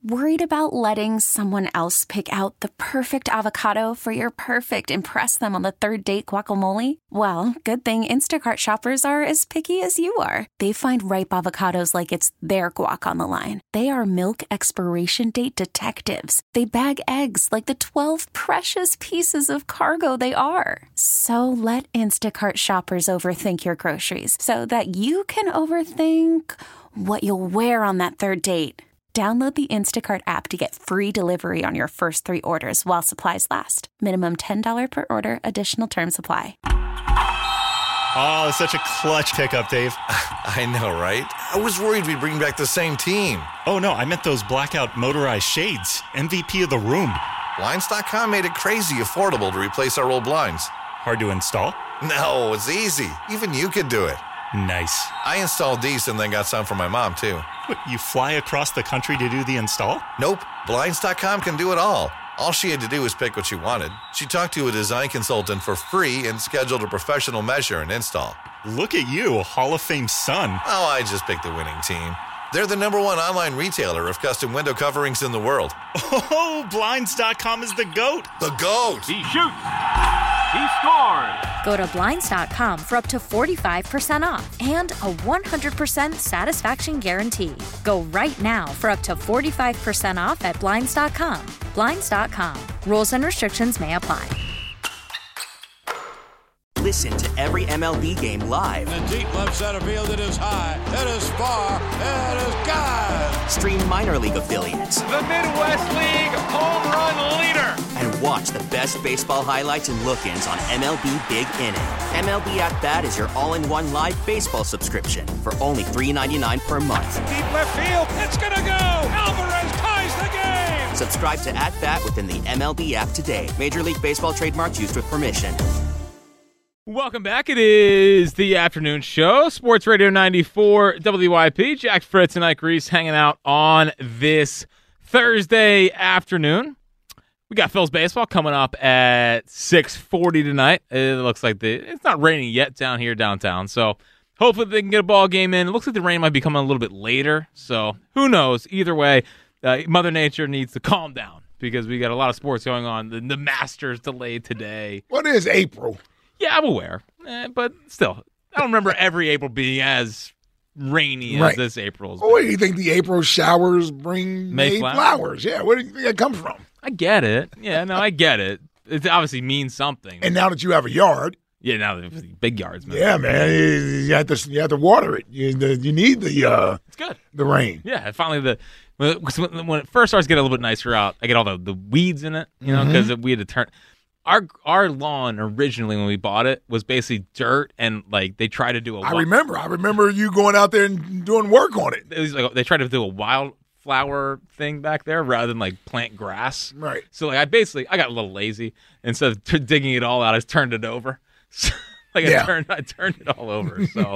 Worried about letting someone else pick out the perfect avocado for your perfect impress them on the third date guacamole? Well, good thing Instacart shoppers are as picky as you are. They find ripe avocados like it's their guac on the line. They are milk expiration date detectives. They bag eggs like the 12 precious pieces of cargo they are. So let Instacart shoppers overthink your groceries so that you can overthink what you'll wear on that third date. Download the Instacart app to get free delivery on your first 3 orders while supplies last. Minimum $10 per order. Additional terms apply. Oh, it's such a clutch pickup, Dave. I know, right? I was worried we'd bring back the same team. Oh, no, I meant those blackout motorized shades. MVP of the room. Blinds.com made it crazy affordable to replace our old blinds. Hard to install? No, it's easy. Even you could do it. Nice. I installed these and then got some for my mom, too. What, you fly across the country to do the install? Nope. Blinds.com can do it all. All she had to do was pick what she wanted. She talked to a design consultant for free and scheduled a professional measure and install. Look at you, a Hall of Fame son. Oh, I just picked the winning team. They're the #1 online retailer of custom window coverings in the world. Oh, Blinds.com is the GOAT. The GOAT! He shoots. He scores. Go to Blinds.com for up to 45% off and a 100% satisfaction guarantee. Go right now for up to 45% off at Blinds.com. Blinds.com. Rules and restrictions may apply. Listen to every MLB game live. In the deep left center field, it is high, it is far, it is gone. Stream minor league affiliates. The Midwest League home run leader. And watch the best baseball highlights and look-ins on MLB Big Inning. MLB At Bat is your all-in-one live baseball subscription for only $3.99 per month. Deep left field, it's gonna go. Alvarez ties the game. Subscribe to At Bat within the MLB app today. Major League Baseball trademarks used with permission. Welcome back. It is the afternoon show. Sports Radio 94 WYP. Jack Fritz and Ike Reese hanging out on this Thursday afternoon. We got Phil's baseball coming up at 6:40 tonight. It looks like it's not raining yet down here downtown, so hopefully they can get a ball game in. It looks like the rain might be coming a little bit later, so who knows? Either way, Mother Nature needs to calm down because we got a lot of sports going on. The Masters delayed today. What is April? Yeah, I'm aware, but still, I don't remember every April being as rainy as this April's. Oh, what do you think the April showers bring May flowers? Yeah, where do you think that comes from? I get it. Yeah, no, I get it. It obviously means something. And now that you have a yard. Yeah, now the big yards, man. Yeah, man, you have to water it. You need it's good. The rain. Yeah, finally when it first starts getting a little bit nicer out, I get all the weeds in it, because we had to turn. Our lawn originally when we bought it was basically dirt and like they tried to do I remember you going out there and doing work on it. It was like they tried to do a wildflower thing back there rather than like plant grass. Right. So like I got a little lazy. Instead of digging it all out, I just turned it over. I turned it all over. So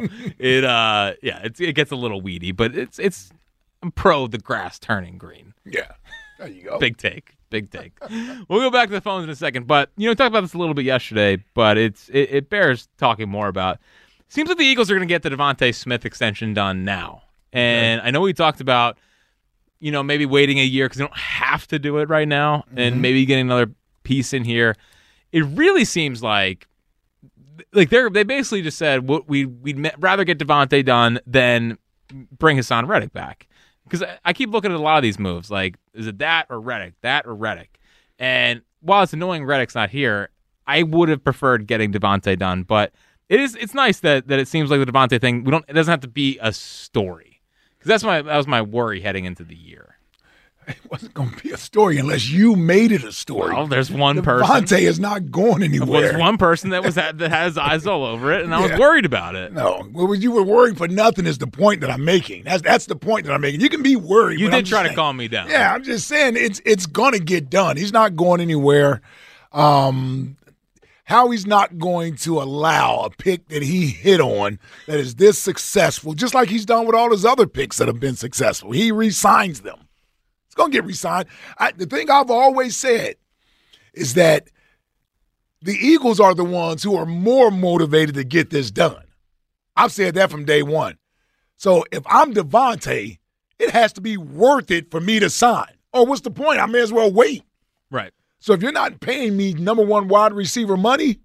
it gets a little weedy, but I'm pro the grass turning green. Yeah. There you go. Big take. We'll go back to the phones in a second, but we talked about this a little bit yesterday, but it bears talking more about. Seems like the Eagles are going to get the Devontae Smith extension done now, and I know we talked about maybe waiting a year because they don't have to do it right now, and maybe getting another piece in here. It really seems like they basically just said we'd rather get Devontae done than bring Hassan Reddick back. Because I keep looking at a lot of these moves, like, is it that or Reddick? And while it's annoying Reddick's not here, I would have preferred getting Devontae done. But it's nice that it seems like the Devontae thing, it doesn't have to be a story. Because that was my worry heading into the year. It wasn't going to be a story unless you made it a story. Well, there's one person. Devontae is not going anywhere. There's one person that has eyes all over it, and I was worried about it. No, you were worried for nothing is the point that I'm making. That's the point that I'm making. You can be worried. You did try to calm me down. Yeah, I'm just saying it's going to get done. He's not going anywhere. How he's not going to allow a pick that he hit on that is this successful, just like he's done with all his other picks that have been successful. He re-signs them. Going to get re-signed. The thing I've always said is that the Eagles are the ones who are more motivated to get this done. I've said that from day one. So if I'm Devontae, it has to be worth it for me to sign. oh, what's the point? I may as well wait. Right. So if you're not paying me number one wide receiver money,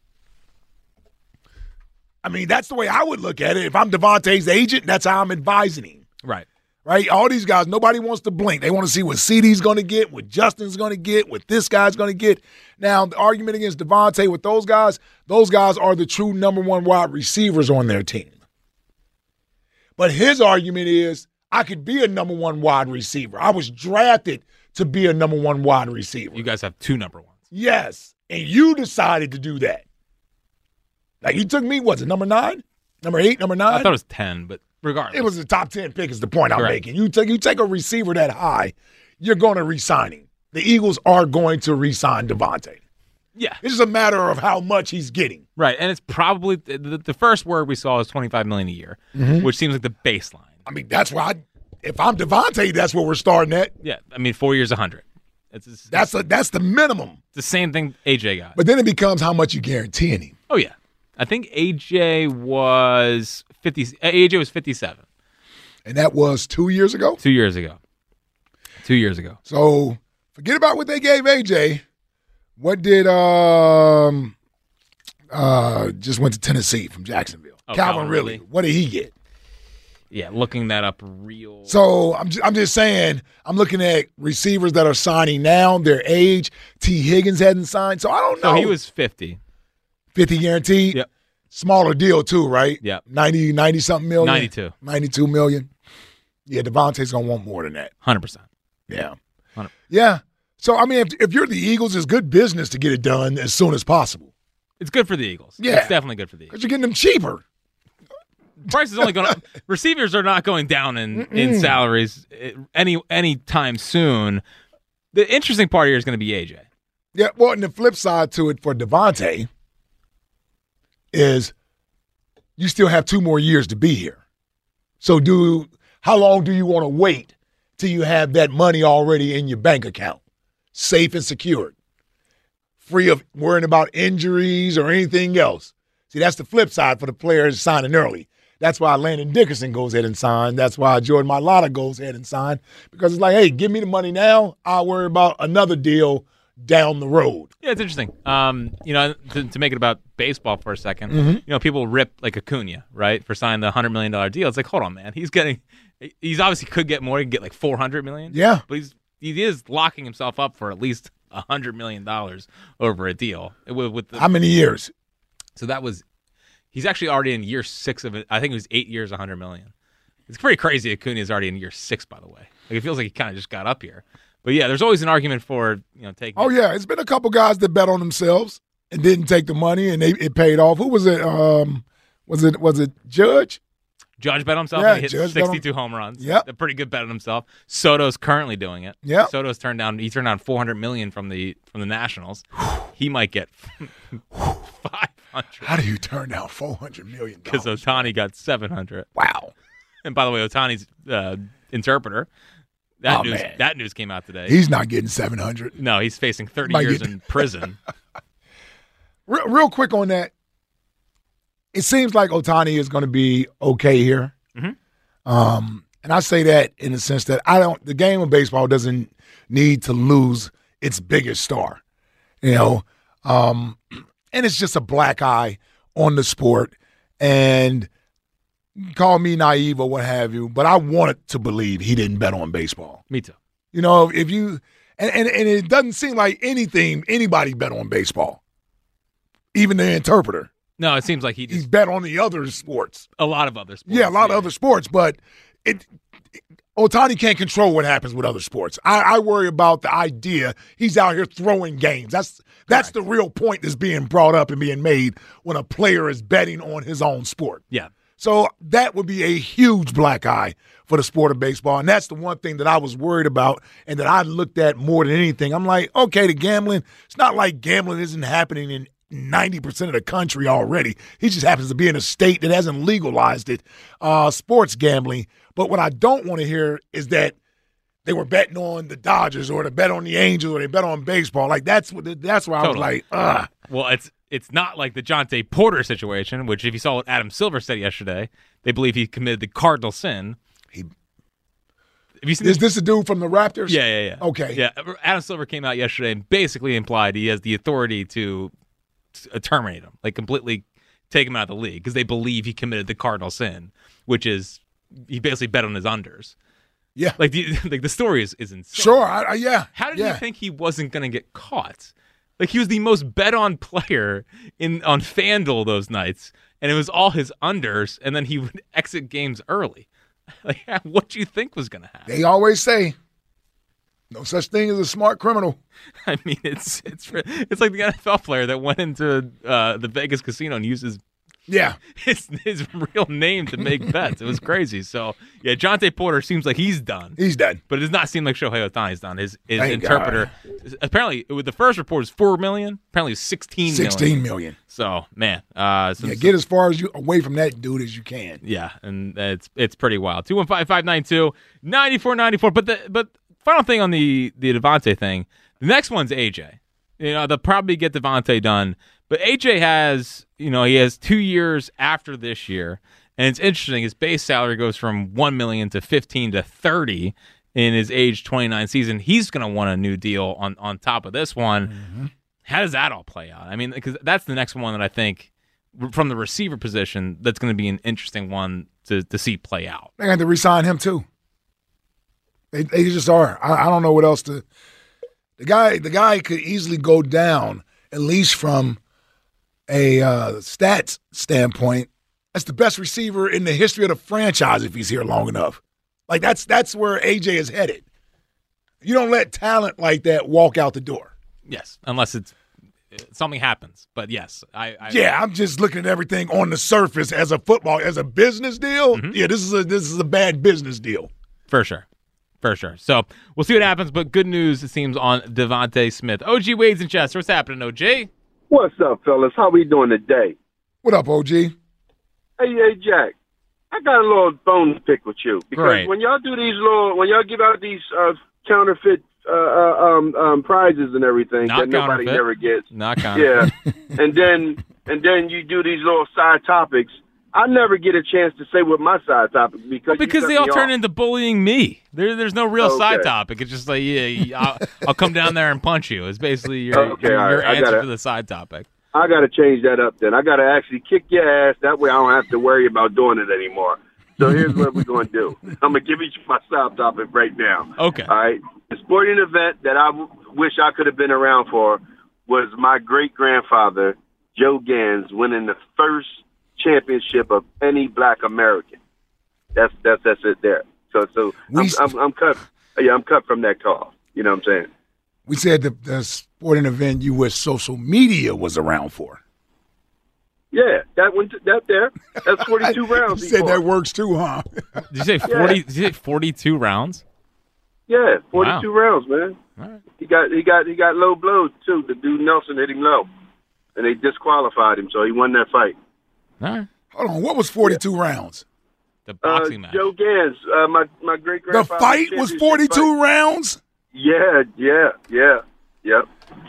I mean, that's the way I would look at it. If I'm Devontae's agent, that's how I'm advising him. Right. Right? All these guys, nobody wants to blink. They want to see what CeeDee's going to get, what Justin's going to get, what this guy's going to get. Now, the argument against Devontae with those guys are the true number one wide receivers on their team. But his argument is, I could be a number one wide receiver. I was drafted to be a number one wide receiver. You guys have 2 number ones. Yes. And you decided to do that. Like, you took me, what's it, number 9? Number 8, number 9? I thought it was 10, but regardless. It was a top 10 pick is the point I'm making. You take a receiver that high, you're going to re-sign him. The Eagles are going to re-sign Devontae. Yeah. It's just a matter of how much he's getting. Right, and it's probably the first word we saw is $25 million a year, which seems like the baseline. I mean, that's why if I'm Devontae, that's where we're starting at. Yeah, I mean, 4 years, 100. That's the minimum. It's the same thing AJ got. But then it becomes how much you guarantee him. Oh yeah, I think AJ was 50. AJ was 57, and that was 2 years ago. 2 years ago. 2 years ago. So forget about what they gave AJ. What did just went to Tennessee from Jacksonville? Calvin Ridley. What did he get? Yeah, looking that up real. So I'm just saying, I'm looking at receivers that are signing now, their age. T. Higgins hadn't signed, so I don't know. So he was 50. 50 guaranteed? Yep. Smaller deal too, right? Yep. 90-something million? 92. 92 million. Yeah, Devontae's going to want more than that. 100%. Yeah. 100%. Yeah. So, I mean, if you're the Eagles, it's good business to get it done as soon as possible. It's good for the Eagles. Yeah. It's definitely good for the Eagles. Because you're getting them cheaper. Price is only going to – receivers are not going down in salaries any time soon. The interesting part here is going to be AJ. Yeah, well, and the flip side to it for Devontae is you still have 2 more years to be here. So how long do you want to wait till you have that money already in your bank account, safe and secured, free of worrying about injuries or anything else? See, that's the flip side for the players signing early. That's why Landon Dickerson goes ahead and signs. That's why Jordan Mailata goes ahead and signs. Because it's like, hey, give me the money now. I'll worry about another deal down the road. Yeah, it's interesting. To make it about baseball for a second, people rip like Acuna, right, for signing the $100 million deal. It's like, hold on, man. He's obviously could get more. He could get like $400 million. Yeah. But he is locking himself up for at least $100 million over a deal. How many years? So he's actually already in year 6 of it. I think it was 8 years, $100 million. It's pretty crazy. Acuna is already in year 6, by the way. Like, it feels like he kind of just got up here. But yeah, there's always an argument for taking. Oh yeah, it's been a couple guys that bet on themselves and didn't take the money, and it paid off. Who was it? Was it Judge? Judge bet on himself. Yeah, and he hit Judge 62 home runs. Yeah, a pretty good bet on himself. Soto's currently doing it. Yeah, Soto's turned down $400 million from the Nationals. He might get 500. How do you turn down $400 million? Because Ohtani got 700. Wow. And by the way, Ohtani's interpreter. That news came out today. He's not getting 700. No, he's facing 30 years in prison. Real quick on that. It seems like Ohtani is going to be okay here. Mm-hmm. And I say that in the sense that the game of baseball doesn't need to lose its biggest star. And it's just a black eye on the sport. And call me naive or what have you, but I wanted to believe he didn't bet on baseball. Me too. If you and it doesn't seem like anybody bet on baseball, even the interpreter. No, it seems like he's bet on the other sports. A lot of other sports. Yeah, a lot of other sports, but Ohtani can't control what happens with other sports. I worry about the idea he's out here throwing games. That's the real point that's being brought up and being made when a player is betting on his own sport. Yeah. So that would be a huge black eye for the sport of baseball. And that's the one thing that I was worried about and that I looked at more than anything. I'm like, okay, the gambling, it's not like gambling isn't happening in 90% of the country already. He just happens to be in a state that hasn't legalized it, sports gambling. But what I don't want to hear is that they were betting on the Dodgers or they bet on the Angels or they bet on baseball. Like that's where I was like, ugh. Well, it's not like the Jonte Porter situation, which if you saw what Adam Silver said yesterday, they believe he committed the cardinal sin. Have you seen Is this a dude from the Raptors? Yeah. Okay. Yeah, Adam Silver came out yesterday and basically implied he has the authority to terminate him, like completely take him out of the league because they believe he committed the cardinal sin, which is he basically bet on his unders. Yeah. Like the story is insane. Sure. Yeah. How did you think he wasn't going to get caught? Like he was the most bet on player on FanDuel those nights, and it was all his unders, and then he would exit games early. Like, what do you think was going to happen? They always say, no such thing as a smart criminal. I mean, it's like the NFL player that went into the Vegas casino and used his real name to make bets. It was crazy. So, yeah, Jonte Porter seems like he's done. He's done. But it does not seem like Shohei Ohtani's done. His interpreter, apparently, the first report is $4 million. Apparently, it's $16 million. So, man. Get as far away from that dude as you can. Yeah, and it's pretty wild. 215-592-9494. But final thing on the Devontae thing, the next one's AJ. They'll probably get Devontae done. But AJ has, he has 2 years after this year, and it's interesting. His base salary goes from $1 million to $15 to $30 in his age 29 season. He's going to want a new deal on top of this one. Mm-hmm. How does that all play out? I mean, because that's the next one that I think from the receiver position that's going to be an interesting one to see play out. They got to re-sign him too. They just are. I don't know what else to. The guy could easily go down at least from a stats standpoint. That's the best receiver in the history of the franchise if he's here long enough. Like that's where AJ is headed. You don't let talent like that walk out the door. Yes, unless something happens. But yes, I'm just looking at everything on the surface as a business deal. Mm-hmm. Yeah, this is a bad business deal for sure. So we'll see what happens. But good news, it seems, on Devontae Smith. OG Wades in Chester. What's happening, OG? What's up, fellas? How we doing today? What up, OG? Hey, Jack. I got a little bone to pick with you because Great. when y'all do when y'all give out these counterfeit prizes and everything Not that nobody counterfeit. ever gets, Not counterfeit. Yeah, and then you do these little side topics. I never get a chance to say what my side topic because they all turn into bullying me. There's no real side topic. It's just like I'll come down there and punch you. It's basically your answer to the side topic. I got to change that up then. I got to actually kick your ass. That way I don't have to worry about doing it anymore. So here's what we're going to do. I'm going to give you my side topic right now. Okay. All right. The sporting event that I wish I could have been around for was my great-grandfather, Joe Gans, winning the first championship of any Black American. That's it there. So I'm cut. Yeah, I'm cut from that call. You know what I'm saying? We said the sporting event you wish social media was around for. Yeah, that one. That there. That's 42 rounds. You said that works too, huh? Did you say 40? Did you say 42 rounds? Yeah, 42 rounds, man. All right. He got low blows too. The dude Nelson hit him low, and they disqualified him, so he won that fight. All right. Hold on, what was 42 rounds? The boxing match. Joe Gans, my great grandfather. The fight was 42 rounds? Yeah. Yep.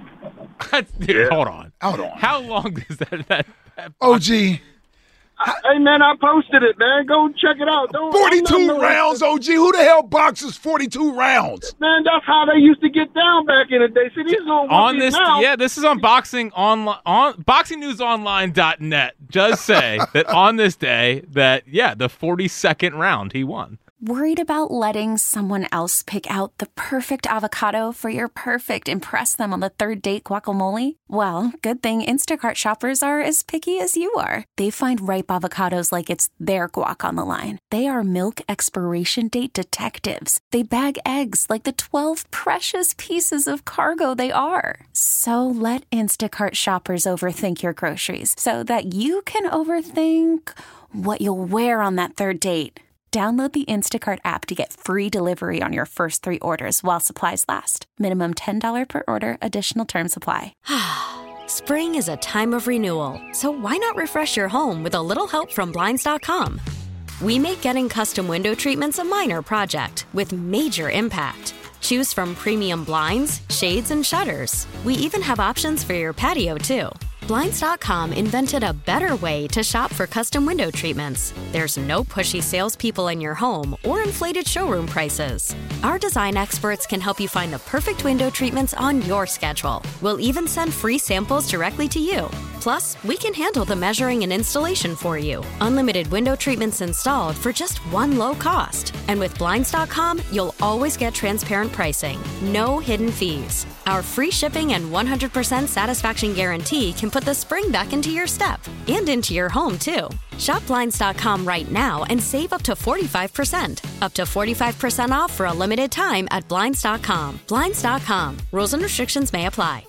Dude, hold on. How long is that OG. Hey, man, I posted it, man. Go check it out. 42 rounds, OG. Who the hell boxes 42 rounds? Man, that's how they used to get down back in the day. See, these on this, now. This is on Boxing Online, on BoxingNewsOnline.net. Does say that on this day that the 42nd round he won. Worried about letting someone else pick out the perfect avocado for your perfect impress them on the third date guacamole? Well, good thing Instacart shoppers are as picky as you are. They find ripe avocados like it's their guac on the line. They are milk expiration date detectives. They bag eggs like the 12 precious pieces of cargo they are. So let Instacart shoppers overthink your groceries so that you can overthink what you'll wear on that third date. Download the Instacart app to get free delivery on your first 3 orders while supplies last. Minimum $10 per order. Additional terms apply. Spring is a time of renewal, so why not refresh your home with a little help from Blinds.com? We make getting custom window treatments a minor project with major impact. Choose from premium blinds, shades, and shutters. We even have options for your patio, too. Blinds.com invented a better way to shop for custom window treatments. There's no pushy salespeople in your home or inflated showroom prices. Our design experts can help you find the perfect window treatments on your schedule. We'll even send free samples directly to you. Plus, we can handle the measuring and installation for you. Unlimited window treatments installed for just one low cost. And with Blinds.com, you'll always get transparent pricing. No hidden fees. Our free shipping and 100% satisfaction guarantee can put the spring back into your step and into your home, too. Shop Blinds.com right now and save up to 45%. Up to 45% off for a limited time at Blinds.com. Blinds.com. Rules and restrictions may apply.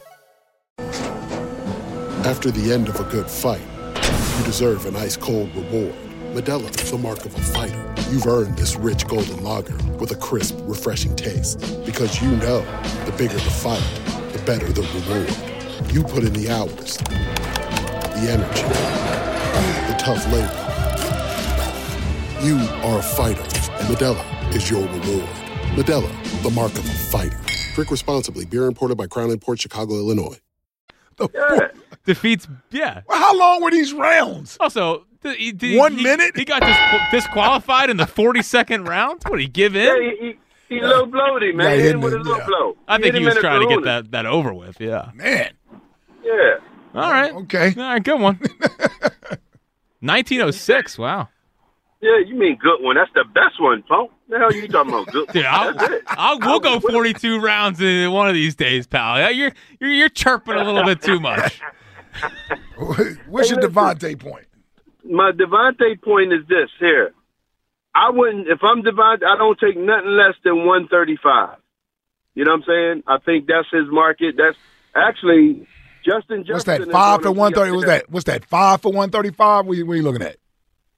After the end of a good fight, you deserve an ice-cold reward. Modelo is the mark of a fighter. You've earned this rich golden lager with a crisp, refreshing taste. Because you know, the bigger the fight, the better the reward. You put in the hours, the energy, the tough labor. You are a fighter, and Modelo is your reward. Modelo, the mark of a fighter. Drink responsibly. Beer imported by Crown Imports, Chicago, Illinois. Defeats, yeah. Well, how long were these rounds? Also, 1 minute? He got disqualified in the 42nd round? What, he give in? Yeah, he low blowed him, man. Yeah, he hit him with a low blow. I think he was trying to get that over with, yeah. Man. Yeah. All right. Okay. All right, good one. 1906, wow. Yeah, you mean good one. That's the best one, Punk. The hell you talking about? Good Dude, we'll go 42 rounds in one of these days, pal. You're chirping a little bit too much. What's your Devontae point? My Devontae point is this here. I wouldn't, if I'm Devontae, I don't take nothing less than 135. You know what I'm saying? I think that's his market. That's actually Justin Jefferson. What's that, 5 for 130? What's that, 5 for 135? What are you looking at?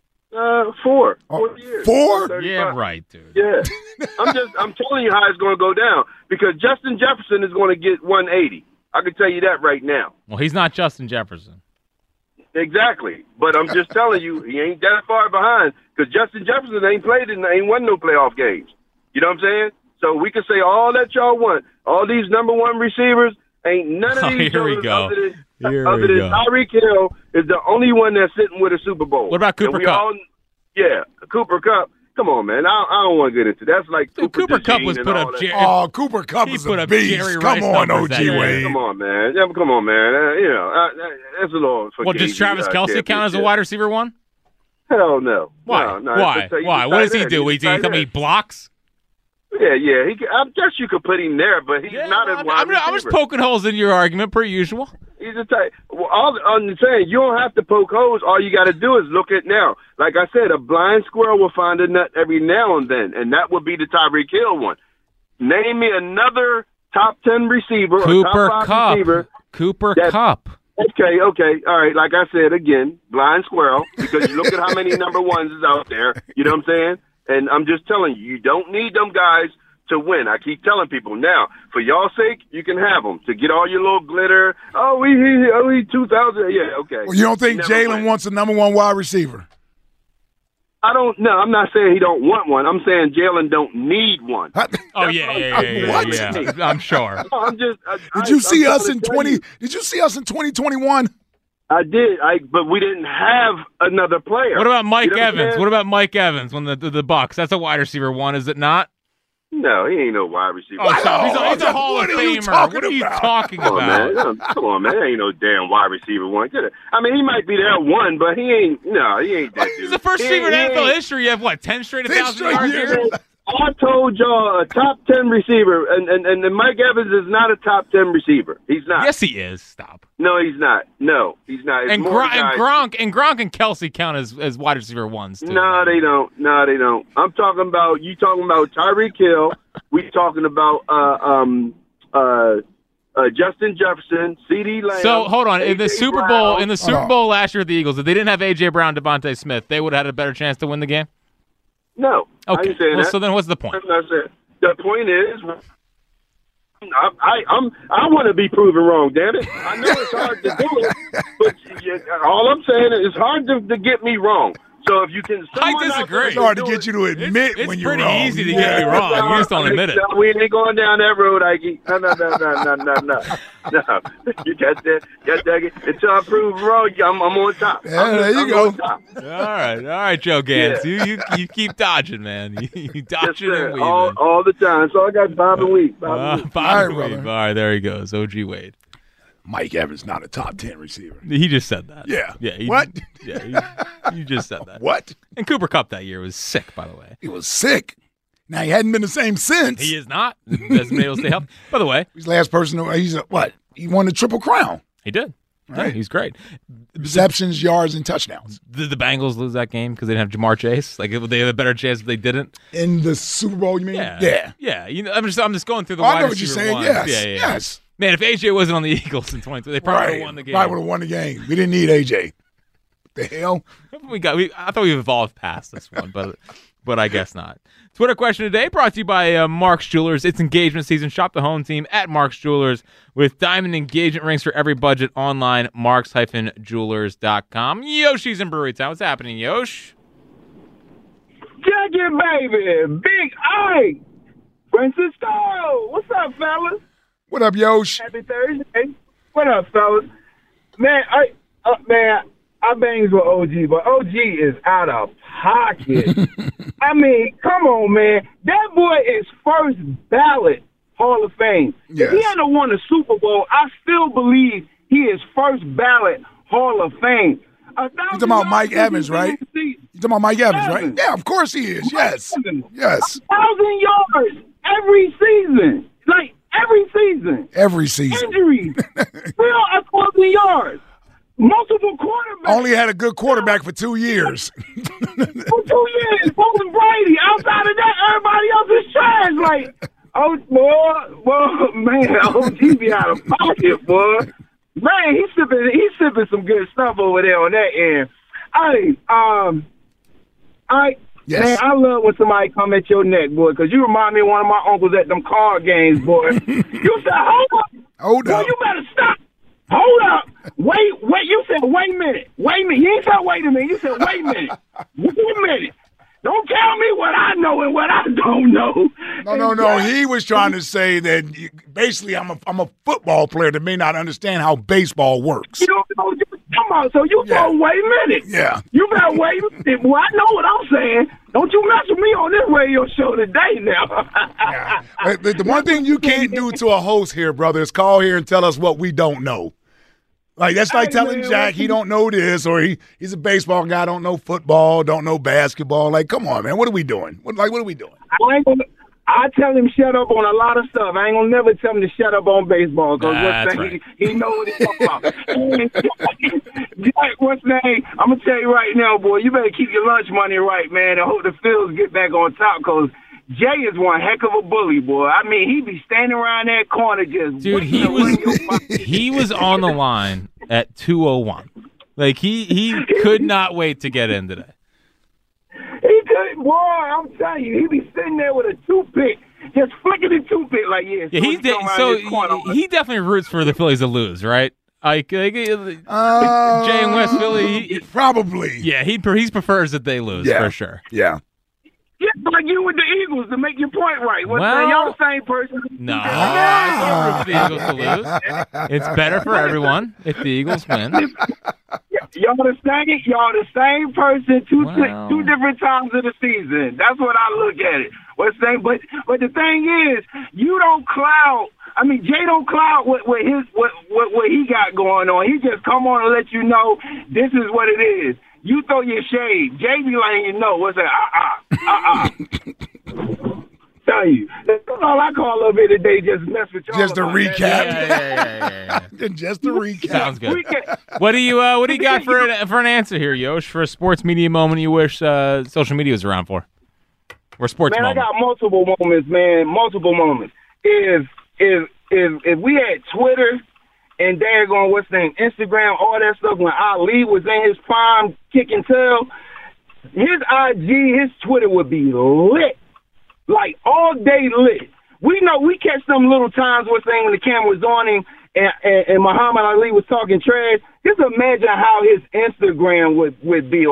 4. 4 years. 4? Yeah, right, dude. Yeah. I'm telling you how it's going to go down because Justin Jefferson is going to get 180. I can tell you that right now. Well, he's not Justin Jefferson. Exactly. But I'm just telling you, he ain't that far behind because Justin Jefferson ain't won no playoff games. You know what I'm saying? So we can say all that y'all want. All these number one receivers, ain't none of these here we go. other than Tyreek Hill is the only one that's sitting with a Super Bowl. What about Cooper Kupp? Cooper Kupp. Come on, man. I don't want to get into that. That's like Cooper Kupp was put up. Cooper Kupp is a beast. Come on, OG Wade. Come on, man. Yeah, come on, man. That's a little. Well, does Travis Kelce count as a wide receiver one? Hell no. Why? No, Why? What does he do? He come he blocks? Yeah. I guess you could put him there, but he's not a wide receiver. I'm just poking holes in your argument, per usual. He's a type. Well, I'm saying you don't have to poke holes. All you got to do is look at now. Like I said, a blind squirrel will find a nut every now and then, and that would be the Tyreek Hill one. Name me another top 10 receiver or top 5 receiver. Cooper Kupp. Okay. All right. Like I said, again, blind squirrel, because you look at how many number ones is out there. You know what I'm saying? And I'm just telling you, you don't need them guys to win. I keep telling people now, for y'all's sake, you can have them to get all your little glitter. Oh, he 2,000. Yeah, okay. Well, you don't think Jalen wants a number one wide receiver? I don't know. I'm not saying he don't want one. I'm saying Jalen don't need one. Oh yeah. I'm sure. No, I'm just. Did you see us in 2021? I did. But we didn't have another player. What about Mike Evans? What about Mike Evans when the Bucs? That's a wide receiver one, is it not? No, he ain't no wide receiver. Oh, stop. He's a Hall of Famer. What are you talking about? Come on, man. There ain't no damn wide receiver one. I mean, he might be there one, but he ain't that dude. He's the first receiver in NFL history. You have, 10 straight 1,000 yards? I told y'all a top 10 receiver, and Mike Evans is not a top 10 receiver. He's not. Yes, he is. Stop. No, he's not. No, he's not. It's and Gronk and Kelce count as wide receiver ones too. No, they don't. I'm talking about Tyreek Hill. We talking about Justin Jefferson, CeeDee Lamb. So hold on. In the Super Bowl last year with the Eagles, if they didn't have A.J. Brown, Devontae Smith, they would have had a better chance to win the game. No. Okay. So then what's the point? I'm not saying. The point is, I want to be proven wrong, damn it. I know it's hard to do it, but all I'm saying is it's hard to get me wrong. So if you can, I disagree. It's hard to get you to admit when you're wrong. It's pretty easy to get you wrong. You just don't admit it. We ain't going down that road, Ike. No. You got that? Until I prove wrong, I'm on top. Yeah, there you go. All right, Joe Gans. Yeah. You keep dodging, man. You dodging and weaving. All the time. So I got Bob and Weed. Bob and Weed. All right, there he goes. OG Wade. Mike Evans not a top 10 receiver. He just said that. Yeah. What? Yeah, you just said that. What? And Cooper Kupp that year was sick, by the way. He was sick. Now, he hadn't been the same since. He is not. Hasn't been able to stay healthy. By the way. He's the last person he won the Triple Crown. He did. Right. Yeah, he's great. Receptions, yards, and touchdowns. Did the Bengals lose that game because they didn't have Jamar Chase? Like, they had a better chance if they didn't? In the Super Bowl, you mean? Yeah. I'm just going through the wide I know what you're saying. Ones. Yes. Man, if AJ wasn't on the Eagles in 22, they probably would have won the game. Probably would have won the game. We didn't need AJ. The hell? I thought we've evolved past this one, but I guess not. Twitter question today brought to you by Mark's Jewelers. It's engagement season. Shop the home team at Mark's Jewelers with diamond engagement rings for every budget online. Marks-Jewelers.com. Yoshi's in Brewery Town. What's happening, Yosh? Jackie, baby. Big Ike. Francisco. What's up, fellas? What up, Yosh? Happy Thursday. What up, fellas? Man, I bangs with OG, but OG is out of pocket. I mean, come on, man. That boy is first ballot Hall of Fame. Yes. If he hadn't won a Super Bowl, I still believe he is first ballot Hall of Fame. You talking about Mike Evans, right? You talking about Mike Evans, right? Yeah, of course he is. Yes. 1,000 yards every season. Like, every season. Injuries. Still at 1,000 yards. Multiple quarterbacks. Only had a good quarterback for 2 years. For 2 years. Bolton Brady. Outside of that, everybody else is trash. Like, man, OG be out of pocket, boy. Man, he's sipping some good stuff over there on that end. Yes. Man, I love when somebody come at your neck, boy, because you remind me of one of my uncles at them card games, boy. You said, hold up. Boy, you better stop. Hold up. Wait. You said, wait a minute. You ain't said wait a minute. You said, wait a minute. Wait a minute. Don't tell me what I know and what I don't know. No. He was trying to say that basically I'm a football player that may not understand how baseball works. You don't know what you're talking about, so you better wait a minute. Yeah. You better wait a minute. Well, I know what I'm saying. Don't you mess with me on this radio show today now. Yeah. The one thing you can't do to a host here, brother, is call here and tell us what we don't know. Like, that's like telling Jack he don't know this, or he's a baseball guy, don't know football, don't know basketball. Like, come on, man, what are we doing? What are we doing? I tell him shut up on a lot of stuff. I ain't gonna never tell him to shut up on baseball because he know what he's talking about. Jack, what's name? I'm gonna tell you right now, boy. You better keep your lunch money right, man. I hope the Phils get back on top because Jay is one heck of a bully, boy. I mean, he be standing around that corner just. Dude, he was on the line at 2:01. Like he could not wait to get in today. He could, boy. I'm telling you, he be sitting there with a toothpick, just flicking the toothpick like he definitely roots for the Phillies to lose, right? Like Jay in West Philly, probably. Yeah, he prefers that they lose for sure. Yeah. Yeah, like you with the Eagles to make your point right. Y'all the same person. No, I don't root for the Eagles to lose. It's better for everyone if the Eagles win. Y'all the same person two different times of the season. That's what I look at it. But the thing is, you don't cloud. I mean, Jay don't cloud what he got going on. He just come on and let you know this is what it is. You throw your shade. Jay be letting you know what's that? Tell you. That's all I call up here today. Just mess with y'all. Just a recap. Yeah. Just a recap. Sounds good. What do you got for an answer here, Yosh? For a sports media moment you wish social media was around for? Or sports moment? I got multiple moments, man. Multiple moments. If we had Twitter and daggone what's the name, Instagram, all that stuff, when Ali was in his prime kicking tail, his IG, his Twitter would be lit. Like, all day lit. We know we catch them little times when the camera was on him and Muhammad Ali was talking trash. Just imagine how his Instagram would be, or his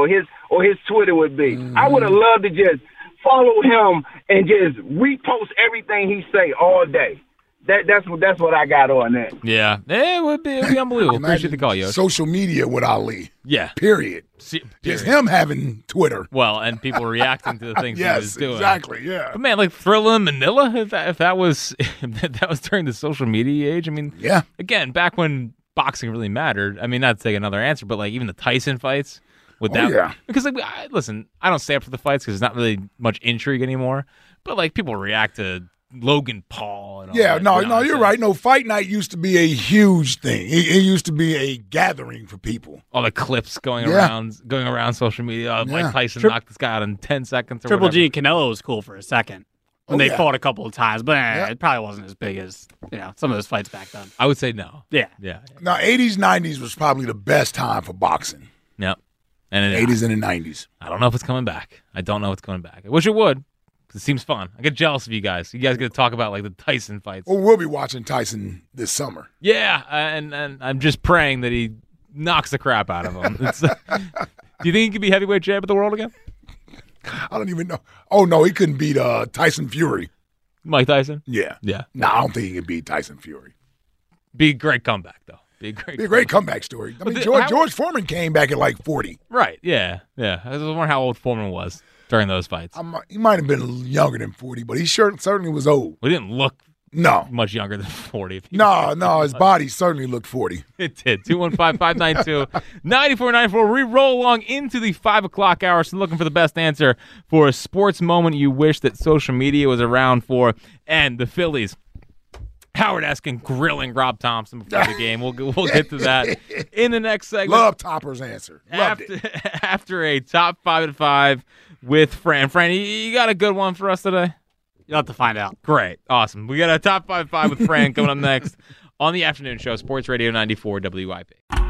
or his Twitter would be. I would have loved to just follow him and just repost everything he say all day. That's what I got on that. Yeah, it would be unbelievable. Appreciate the call, yo. Social media with Ali. Yeah. Period. Just him having Twitter. Well, and people reacting to the things he was doing. Exactly, yeah. But man, like Thrilla in Manila, if that was during the social media age, I mean, yeah. Again, back when boxing really mattered. I mean, not to take another answer, but like even the Tyson fights with that. Yeah. Because like, listen, I don't stay up for the fights because there's not really much intrigue anymore. But like people react to Logan Paul and all that nonsense. You're right. No, fight night used to be a huge thing. It used to be a gathering for people. All the clips going around social media. Mike Tyson knocked this guy out in 10 seconds. Or Triple whatever. G Canelo was cool for a second when they fought a couple of times, but it probably wasn't as big as some of those fights back then. I would say no. Yeah. Now, 80s, 90s was probably the best time for boxing. Yep. And the 80s and the 90s. I don't know if it's coming back. I don't know if it's coming back. I wish it would. It seems fun. I get jealous of you guys. You guys get to talk about like the Tyson fights. Well, we'll be watching Tyson this summer. Yeah, and I'm just praying that he knocks the crap out of him. Do you think he could be heavyweight champ of the world again? I don't even know. Oh, no, he couldn't beat Tyson Fury. Mike Tyson? Yeah. Yeah. No, I don't think he can beat Tyson Fury. Be a great comeback, though. Be a great comeback story. I mean, George Foreman came back at like 40. Right, yeah. I was wondering how old Foreman was during those fights. He might have been younger than 40, but he certainly was old. Well, he didn't look much younger than 40. No, his body certainly looked 40. It did. 215-592-9494. We roll along into the 5 o'clock hour, so looking for the best answer for a sports moment you wish that social media was around for. And the Phillies, Howard Eskin grilling Rob Thompson before the game. We'll get to that in the next segment. Love Topper's answer. Loved it. After a top 5 at 5 with Fran. Fran, you got a good one for us today? You'll have to find out. Great. Awesome. We got a top 5 at 5 with Fran coming up next on the afternoon show, Sports Radio 94 WIP.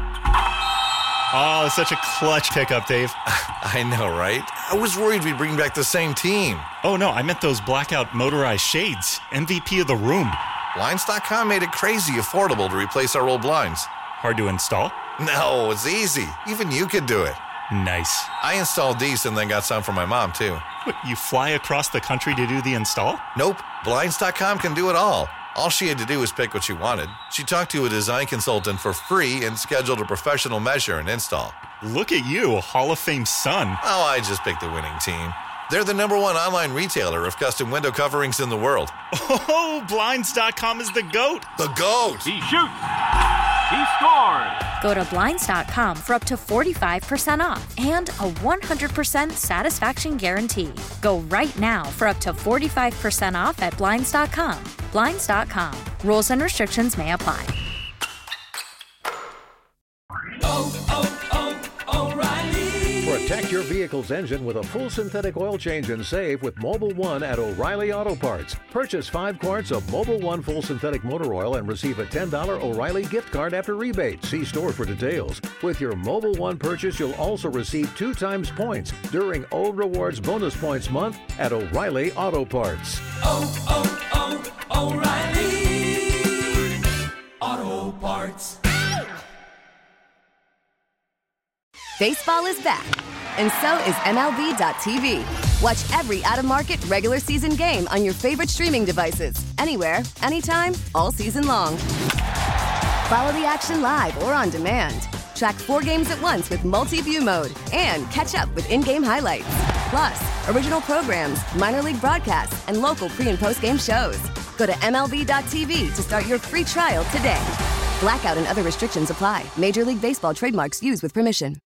Oh, such a clutch pickup, Dave. I know, right? I was worried we'd bring back the same team. Oh, no, I meant those blackout motorized shades. MVP of the room. Blinds.com made it crazy affordable to replace our old blinds. Hard to install? No, it's easy. Even you could do it. Nice. I installed these and then got some for my mom, too. What, you fly across the country to do the install? Nope. Blinds.com can do it all. All she had to do was pick what she wanted. She talked to a design consultant for free and scheduled a professional measure and install. Look at you, Hall of Fame son. Oh, I just picked the winning team. They're the #1 online retailer of custom window coverings in the world. Oh, Blinds.com is the GOAT. The GOAT. He shoots. He scored. Go to Blinds.com for up to 45% off and a 100% satisfaction guarantee. Go right now for up to 45% off at Blinds.com. Blinds.com. Rules and restrictions may apply. Protect your vehicle's engine with a full synthetic oil change and save with Mobil 1 at O'Reilly Auto Parts. Purchase 5 quarts of Mobil 1 full synthetic motor oil and receive a $10 O'Reilly gift card after rebate. See store for details. With your Mobil 1 purchase, you'll also receive 2 times points during O Rewards Bonus Points Month at O'Reilly Auto Parts. O'Reilly Auto Parts. Baseball is back, and so is MLB.tv. Watch every out-of-market regular season game on your favorite streaming devices, anywhere, anytime, all season long. Follow the action live or on demand. Track 4 games at once with multi-view mode and catch up with in-game highlights. Plus, original programs, minor league broadcasts, and local pre- and post-game shows. Go to MLB.tv to start your free trial today. Blackout and other restrictions apply. Major League Baseball trademarks used with permission.